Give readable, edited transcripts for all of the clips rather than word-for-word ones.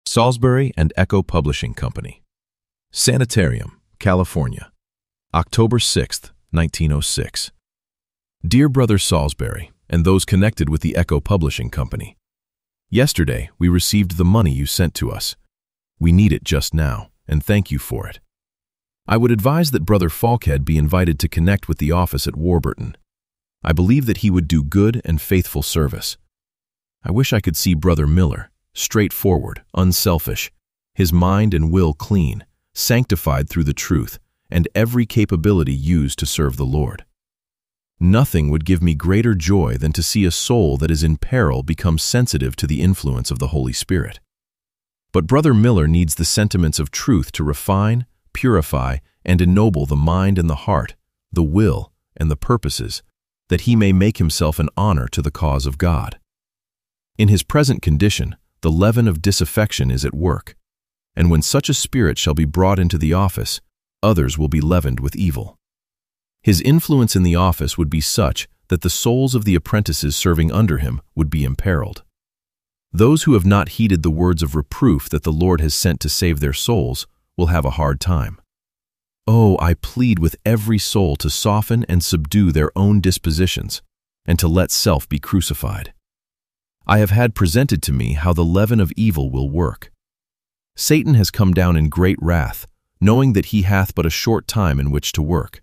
Salisbury and Echo Publishing Company. Sanitarium, California, October 6, 1906. Dear Brother Salisbury, and those connected with the Echo Publishing Company, yesterday we received the money you sent to us. We need it just now, and thank you for it. I would advise that Brother Falkhead be invited to connect with the office at Warburton. I believe that he would do good and faithful service. I wish I could see Brother Miller, straightforward, unselfish, his mind and will clean, sanctified through the truth, and every capability used to serve the Lord. Nothing would give me greater joy than to see a soul that is in peril become sensitive to the influence of the Holy Spirit. But Brother Miller needs the sentiments of truth to refine, purify, and ennoble the mind and the heart, the will, and the purposes, that he may make himself an honor to the cause of God. In his present condition, the leaven of disaffection is at work, and when such a spirit shall be brought into the office, others will be leavened with evil. His influence in the office would be such that the souls of the apprentices serving under him would be imperiled. Those who have not heeded the words of reproof that the Lord has sent to save their souls will have a hard time. Oh, I plead with every soul to soften and subdue their own dispositions, and to let self be crucified. I have had presented to me how the leaven of evil will work. Satan has come down in great wrath, knowing that he hath but a short time in which to work.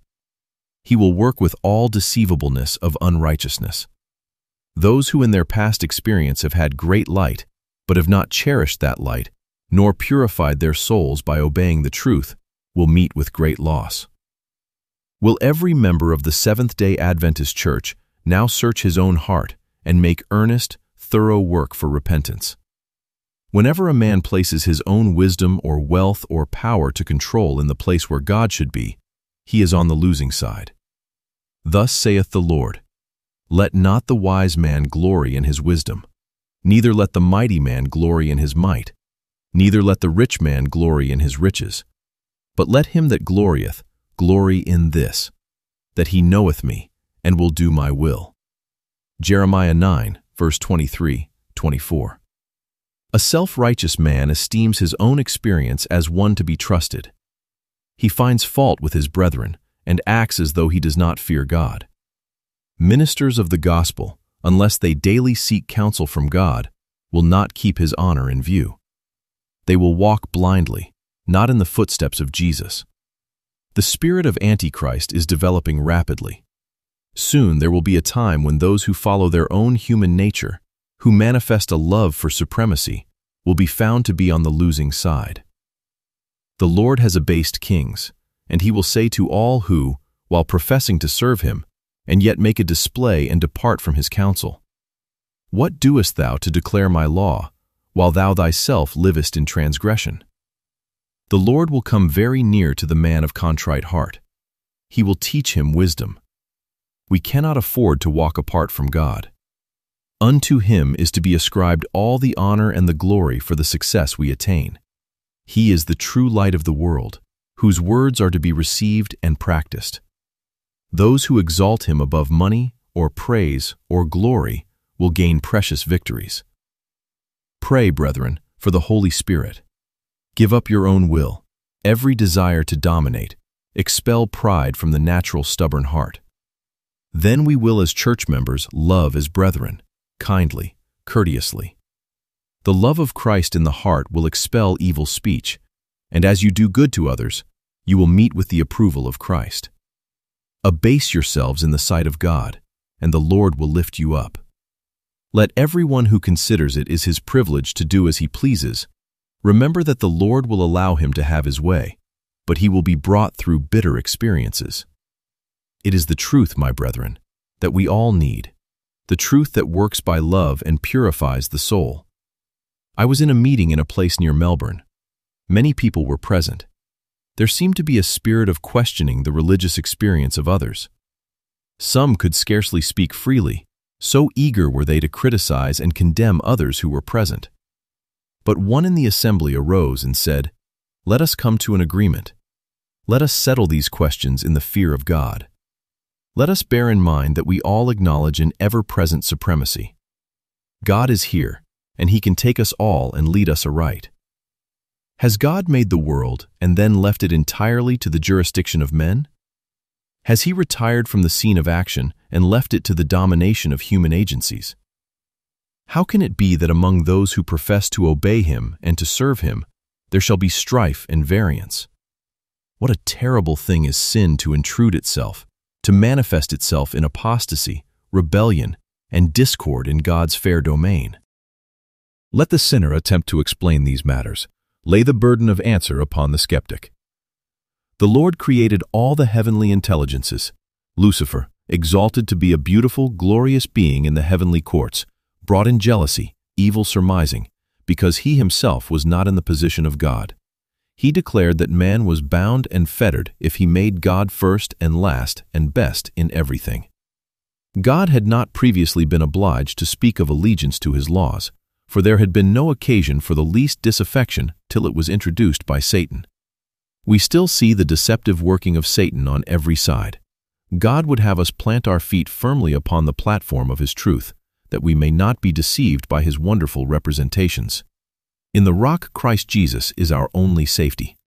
He will work with all deceivableness of unrighteousness. Those who in their past experience have had great light, but have not cherished that light, nor purified their souls by obeying the truth, will meet with great loss. Will every member of the Seventh-day Adventist Church now search his own heart and make earnest, thorough work for repentance? Whenever a man places his own wisdom or wealth or power to control in the place where God should be, he is on the losing side. Thus saith the Lord, Let not the wise man glory in his wisdom, neither let the mighty man glory in his might, neither let the rich man glory in his riches, but let him that glorieth glory in this, that he knoweth me, and will do my will. Jeremiah 9, verse 23, 24. A self-righteous man esteems his own experience as one to be trusted. He finds fault with his brethren and acts as though he does not fear God. Ministers of the gospel, unless they daily seek counsel from God, will not keep his honor in view. They will walk blindly, not in the footsteps of Jesus. The spirit of Antichrist is developing rapidly. Soon there will be a time when those who follow their own human nature, who manifest a love for supremacy, will be found to be on the losing side. The Lord has abased kings, and he will say to all who, while professing to serve him, and yet make a display and depart from his counsel, What doest thou to declare my law, while thou thyself livest in transgression? The Lord will come very near to the man of contrite heart. He will teach him wisdom. We cannot afford to walk apart from God. Unto him is to be ascribed all the honor and the glory for the success we attain. He is the true light of the world, whose words are to be received and practiced. Those who exalt him above money, or praise, or glory will gain precious victories. Pray, brethren, for the Holy Spirit. Give up your own will, every desire to dominate, expel pride from the natural stubborn heart. Then we will as church members love as brethren, kindly, courteously. The love of Christ in the heart will expel evil speech, and as you do good to others, you will meet with the approval of Christ. Abase yourselves in the sight of God, and the Lord will lift you up. Let everyone who considers it is his privilege to do as he pleases remember that the Lord will allow him to have his way, but he will be brought through bitter experiences. It is the truth, my brethren, that we all need, the truth that works by love and purifies the soul. I was in a meeting in a place near Melbourne. Many people were present. There seemed to be a spirit of questioning the religious experience of others. Some could scarcely speak freely, so eager were they to criticize and condemn others who were present. But one in the assembly arose and said, Let us come to an agreement. Let us settle these questions in the fear of God. Let us bear in mind that we all acknowledge an ever-present supremacy. God is here, and he can take us all and lead us aright. Has God made the world and then left it entirely to the jurisdiction of men? Has he retired from the scene of action and left it to the domination of human agencies? How can it be that among those who profess to obey him and to serve him, there shall be strife and variance? What a terrible thing is sin to intrude itself, to manifest itself in apostasy, rebellion, and discord in God's fair domain. Let the sinner attempt to explain these matters. Lay the burden of answer upon the skeptic. The Lord created all the heavenly intelligences. Lucifer, exalted to be a beautiful, glorious being in the heavenly courts, brought in jealousy, evil surmising, because he himself was not in the position of God. He declared that man was bound and fettered if he made God first and last and best in everything. God had not previously been obliged to speak of allegiance to his laws, for there had been no occasion for the least disaffection till it was introduced by Satan. We still see the deceptive working of Satan on every side. God would have us plant our feet firmly upon the platform of his truth, that we may not be deceived by his wonderful representations. In the rock Christ Jesus is our only safety.